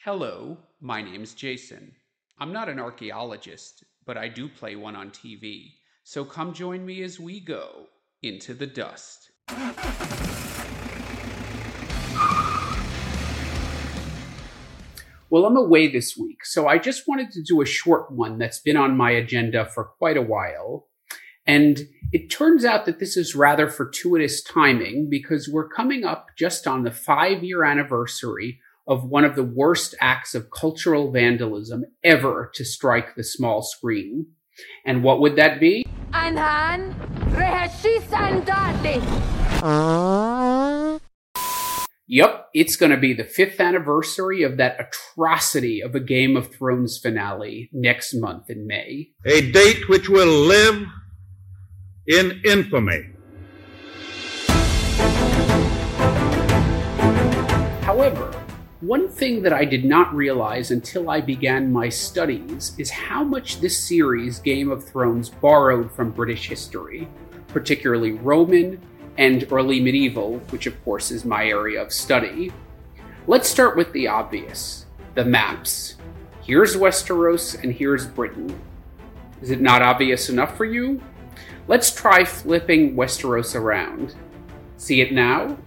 Hello, my name's Jason. I'm not an archaeologist, but I do play one on TV, so come join me as we go into the dust. Well, I'm away this week, so I just wanted to do a short one that's been on my agenda for quite a while. And it turns out that this is rather fortuitous timing because we're coming up just on the 5-year anniversary of one of the worst acts of cultural vandalism ever to strike the small screen. And what would that be? Anhan Reheshisan Dati. Yup, it's going to be the 5th anniversary of that atrocity of a Game of Thrones finale next month in May. A date which will live in infamy. However, one thing that I did not realize until I began my studies is how much this series, Game of Thrones, borrowed from British history, particularly Roman and early medieval, which of course is my area of study. Let's start with the obvious, the maps. Here's Westeros and here's Britain. Is it not obvious enough for you? Let's try flipping Westeros around. See it now?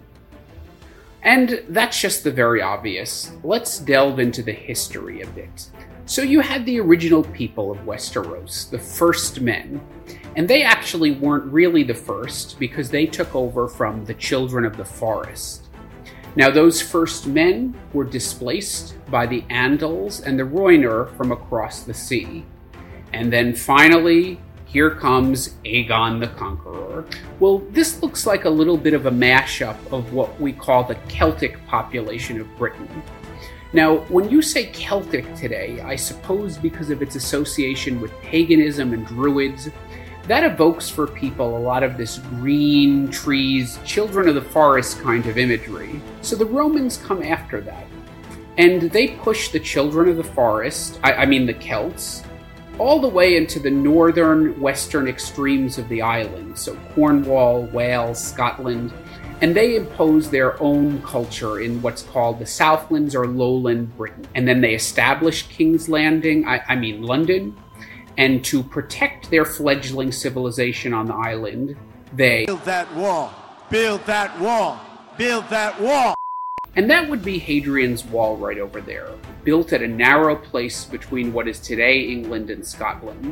And that's just the very obvious. Let's delve into the history a bit. So you had the original people of Westeros, the First Men, and they actually weren't really the first because they took over from the Children of the Forest. Now those First Men were displaced by the Andals and the Rhoynar from across the sea. And then finally, here comes Aegon the Conqueror. Well, this looks like a little bit of a mashup of what we call the Celtic population of Britain. Now, when you say Celtic today, I suppose because of its association with paganism and druids, that evokes for people a lot of this green, trees, children of the forest kind of imagery. So the Romans come after that. And they push the children of the forest, I mean the Celts, all the way into the northern, western extremes of the island, so Cornwall, Wales, Scotland, and they impose their own culture in what's called the Southlands or Lowland Britain. And then they establish King's Landing, London, and to protect their fledgling civilization on the island, they build that wall, build that wall, build that wall. And that would be Hadrian's Wall right over there, built at a narrow place between what is today England and Scotland.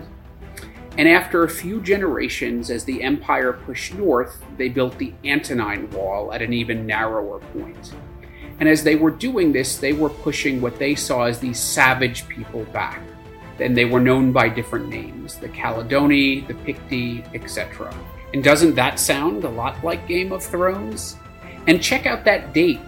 And after a few generations, as the empire pushed north, they built the Antonine Wall at an even narrower point. And as they were doing this, they were pushing what they saw as these savage people back. And they were known by different names, the Caledoni, the Picti, etc. And doesn't that sound a lot like Game of Thrones? And check out that date,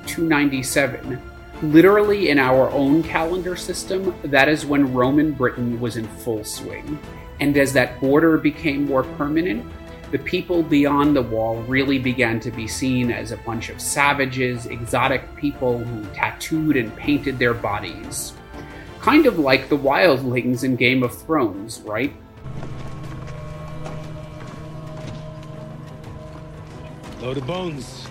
297. Literally in our own calendar system, that is when Roman Britain was in full swing. And as that border became more permanent, the people beyond the wall really began to be seen as a bunch of savages, exotic people who tattooed and painted their bodies. Kind of like the wildlings in Game of Thrones, right? Load of bones.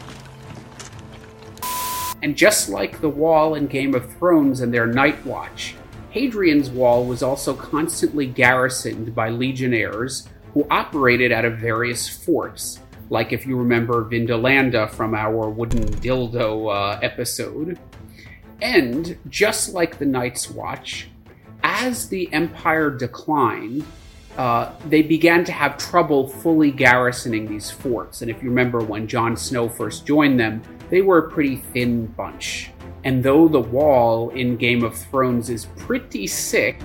And just like the Wall in Game of Thrones and their Night Watch, Hadrian's Wall was also constantly garrisoned by legionnaires who operated out of various forts, like if you remember Vindolanda from our wooden dildo episode. And just like the Night's Watch, as the empire declined, they began to have trouble fully garrisoning these forts. And if you remember when Jon Snow first joined them, they were a pretty thin bunch. And though the Wall in Game of Thrones is pretty sick,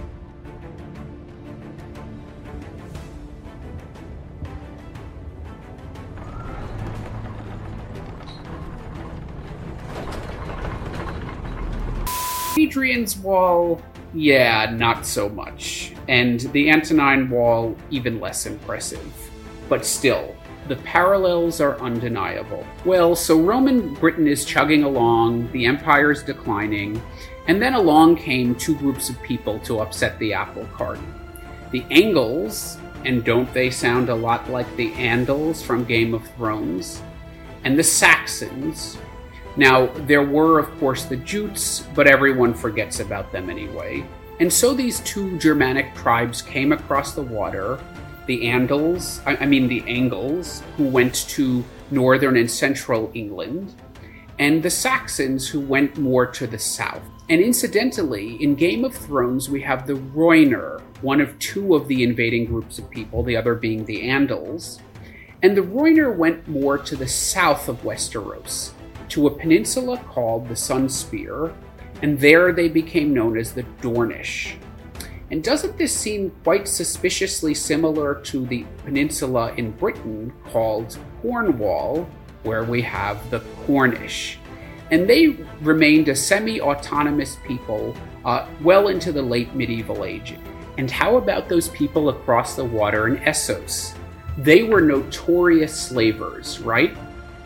Hadrian's Wall, yeah, not so much. And the Antonine Wall, even less impressive. But still, the parallels are undeniable. Well, so Roman Britain is chugging along, the empire's declining, and then along came two groups of people to upset the apple cart. The Angles, and don't they sound a lot like the Andals from Game of Thrones? And the Saxons, Now, there were, of course, the Jutes, but everyone forgets about them anyway. And so these two Germanic tribes came across the water, the Angles, who went to northern and central England, and the Saxons, who went more to the south. And incidentally, in Game of Thrones, we have the Rhoynar, one of two of the invading groups of people, the other being the Andals. And the Rhoynar went more to the south of Westeros, to a peninsula called the Sunspear, and there they became known as the Dornish. And doesn't this seem quite suspiciously similar to the peninsula in Britain called Cornwall, where we have the Cornish? And they remained a semi-autonomous people well into the late medieval age. And how about those people across the water in Essos? They were notorious slavers, right?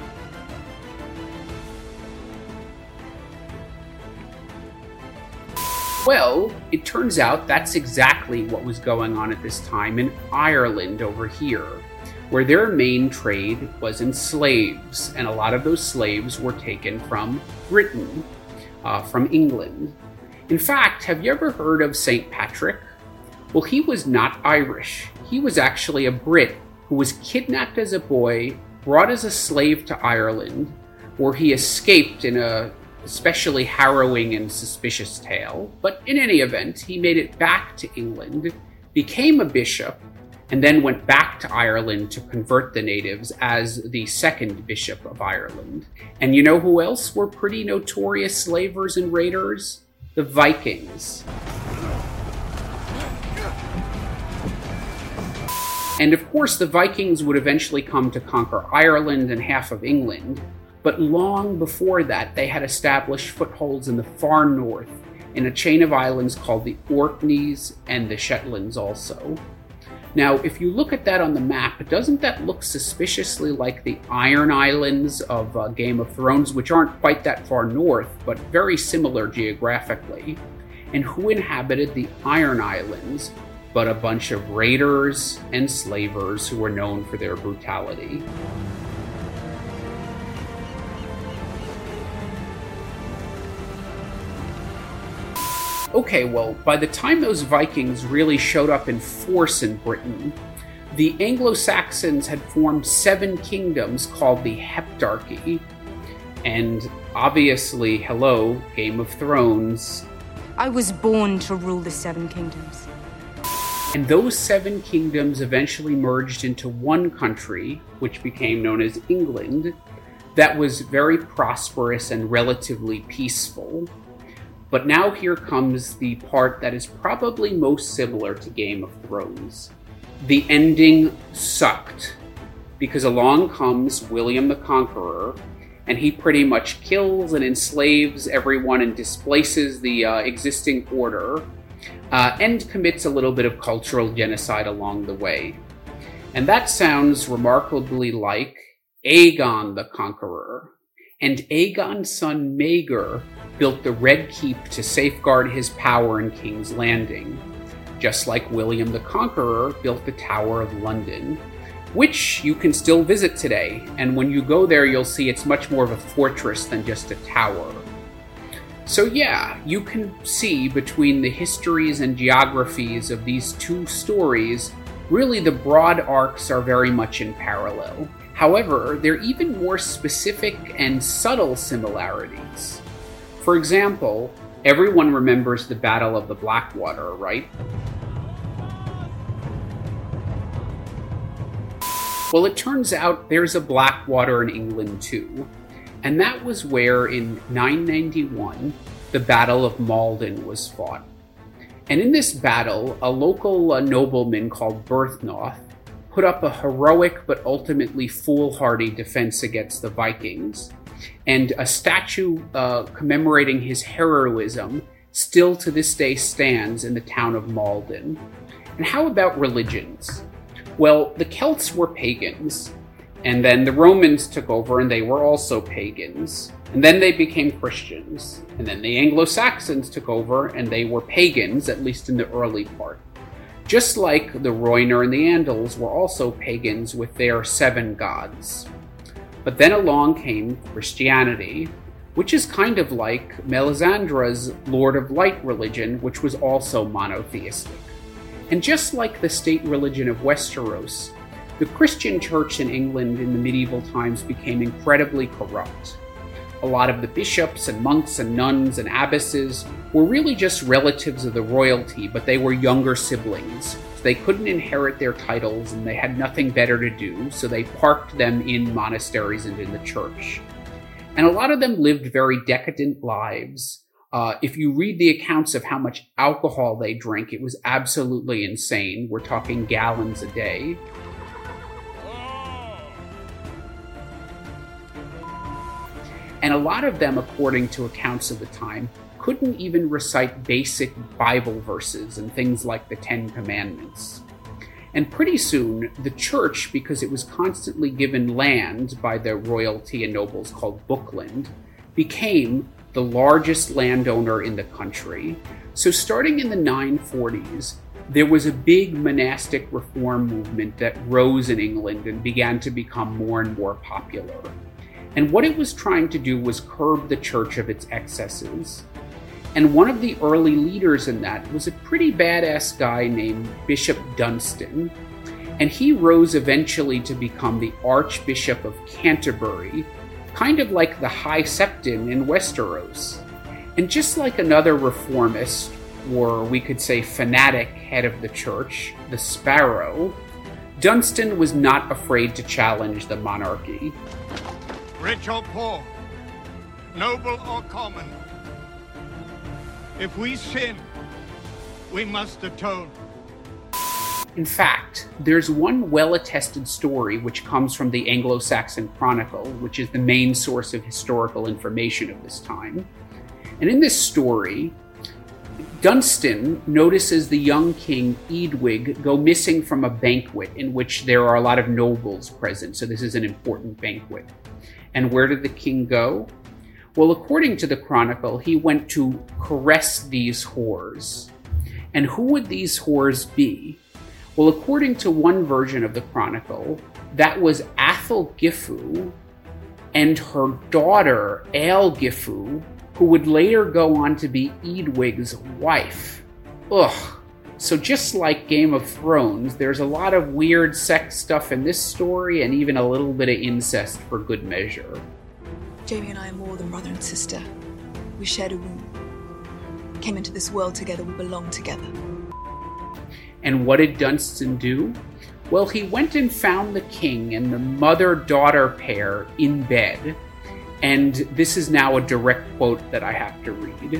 Well, it turns out that's exactly what was going on at this time in Ireland over here, where their main trade was in slaves, and a lot of those slaves were taken from Britain, from England. In fact, have you ever heard of St. Patrick? Well, he was not Irish. He was actually a Brit who was kidnapped as a boy, brought as a slave to Ireland, where he escaped in a especially harrowing and suspicious tale. But in any event, he made it back to England, became a bishop, and then went back to Ireland to convert the natives as the second Bishop of Ireland. And you know who else were pretty notorious slavers and raiders? The Vikings. And of course, the Vikings would eventually come to conquer Ireland and half of England, but long before that, they had established footholds in the far north, in a chain of islands called the Orkneys and the Shetlands also. Now, if you look at that on the map, doesn't that look suspiciously like the Iron Islands of Game of Thrones, which aren't quite that far north, but very similar geographically? And who inhabited the Iron Islands but a bunch of raiders and slavers who were known for their brutality? Okay, well, by the time those Vikings really showed up in force in Britain, the Anglo-Saxons had formed 7 kingdoms called the Heptarchy. And obviously, hello, Game of Thrones. I was born to rule the 7 kingdoms. And those 7 kingdoms eventually merged into one country, which became known as England, that was very prosperous and relatively peaceful. But now here comes the part that is probably most similar to Game of Thrones. The ending sucked, because along comes William the Conqueror, and he pretty much kills and enslaves everyone and displaces the existing order, and commits a little bit of cultural genocide along the way. And that sounds remarkably like Aegon the Conqueror. And Aegon's son Maegor built the Red Keep to safeguard his power in King's Landing, just like William the Conqueror built the Tower of London, which you can still visit today, and when you go there you'll see it's much more of a fortress than just a tower. So yeah, you can see between the histories and geographies of these two stories, really the broad arcs are very much in parallel. However, there are even more specific and subtle similarities. For example, everyone remembers the Battle of the Blackwater, right? Well, it turns out there's a Blackwater in England too, and that was where in 991 the Battle of Maldon was fought. And in this battle, a local nobleman called Berthnoth put up a heroic but ultimately foolhardy defense against the Vikings, and a statue commemorating his heroism still to this day stands in the town of Maldon. And how about religions? Well, the Celts were pagans, and then the Romans took over and they were also pagans, and then they became Christians, and then the Anglo-Saxons took over and they were pagans, at least in the early part. Just like the Rhoynar and the Andals were also pagans with their 7 gods. But then along came Christianity, which is kind of like Melisandre's Lord of Light religion, which was also monotheistic. And just like the state religion of Westeros, the Christian church in England in the medieval times became incredibly corrupt. A lot of the bishops and monks and nuns and abbesses were really just relatives of the royalty, but they were younger siblings. So they couldn't inherit their titles and they had nothing better to do, so they parked them in monasteries and in the church. And a lot of them lived very decadent lives. If you read the accounts of how much alcohol they drank, it was absolutely insane. We're talking gallons a day. And a lot of them, according to accounts of the time, couldn't even recite basic Bible verses and things like the Ten Commandments. And pretty soon, the church, because it was constantly given land by the royalty and nobles called Bookland, became the largest landowner in the country. So starting in the 940s, there was a big monastic reform movement that rose in England and began to become more and more popular. And what it was trying to do was curb the church of its excesses. And one of the early leaders in that was a pretty badass guy named Bishop Dunstan. And he rose eventually to become the Archbishop of Canterbury, kind of like the High Septon in Westeros. And just like another reformist, or we could say fanatic head of the church, the Sparrow, Dunstan was not afraid to challenge the monarchy. Rich or poor, noble or common, if we sin, we must atone. In fact, there's one well-attested story which comes from the Anglo-Saxon Chronicle, which is the main source of historical information of this time. And in this story, Dunstan notices the young king Eadwig go missing from a banquet in which there are a lot of nobles present, so this is an important banquet. And where did the king go? Well, according to the Chronicle, he went to caress these whores. And who would these whores be? Well, according to one version of the Chronicle, that was Athel Gifu and her daughter, Aelgifu, who would later go on to be Eadwig's wife. Ugh. So just like Game of Thrones, there's a lot of weird sex stuff in this story and even a little bit of incest for good measure. Jaime and I are more than brother and sister. We shared a womb. Came into this world together, we belong together. And what did Dunstan do? Well, he went and found the king and the mother-daughter pair in bed. And this is now a direct quote that I have to read.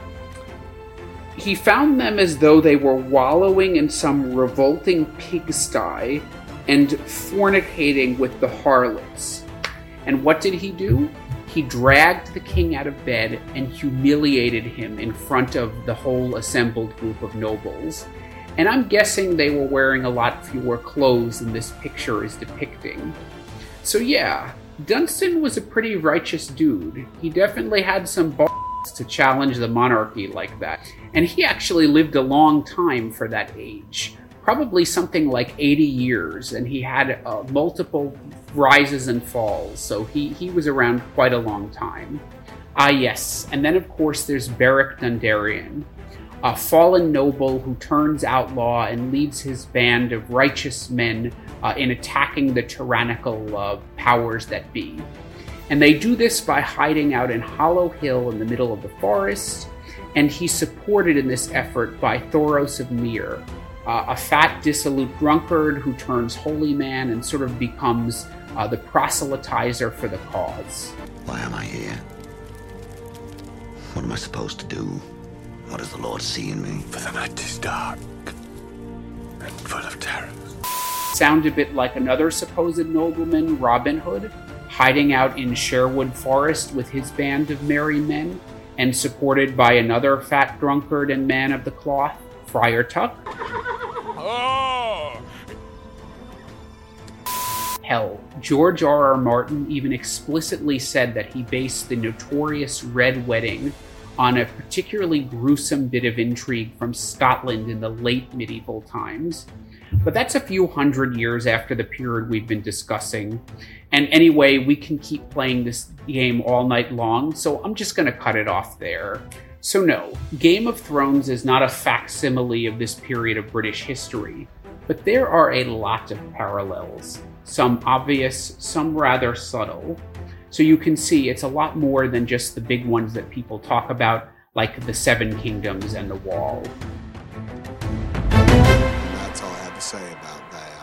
He found them as though they were wallowing in some revolting pigsty and fornicating with the harlots. And what did he do? He dragged the king out of bed and humiliated him in front of the whole assembled group of nobles. And I'm guessing they were wearing a lot fewer clothes than this picture is depicting. So yeah, Dunstan was a pretty righteous dude. He definitely had some balls to challenge the monarchy like that. And he actually lived a long time for that age. Probably something like 80 years, and he had multiple rises and falls, so he was around quite a long time. Yes, and then of course there's Beric Dondarrion, a fallen noble who turns outlaw and leads his band of righteous men in attacking the tyrannical powers that be. And they do this by hiding out in Hollow Hill in the middle of the forest, and he's supported in this effort by Thoros of Myr, a fat, dissolute drunkard who turns holy man and sort of becomes the proselytizer for the cause. Why am I here? What am I supposed to do? What does the Lord see in me? For the night is dark and full of terrors. Sound a bit like another supposed nobleman, Robin Hood, hiding out in Sherwood Forest with his band of merry men, and supported by another fat drunkard and man of the cloth, Friar Tuck. Oh! Hell, George R.R. Martin even explicitly said that he based the notorious Red Wedding on a particularly gruesome bit of intrigue from Scotland in the late medieval times. But that's a few hundred years after the period we've been discussing. And anyway, we can keep playing this game all night long, so I'm just going to cut it off there. So no, Game of Thrones is not a facsimile of this period of British history, but there are a lot of parallels. Some obvious, some rather subtle. So you can see it's a lot more than just the big ones that people talk about, like the Seven Kingdoms and the Wall. That's all I have to say about that.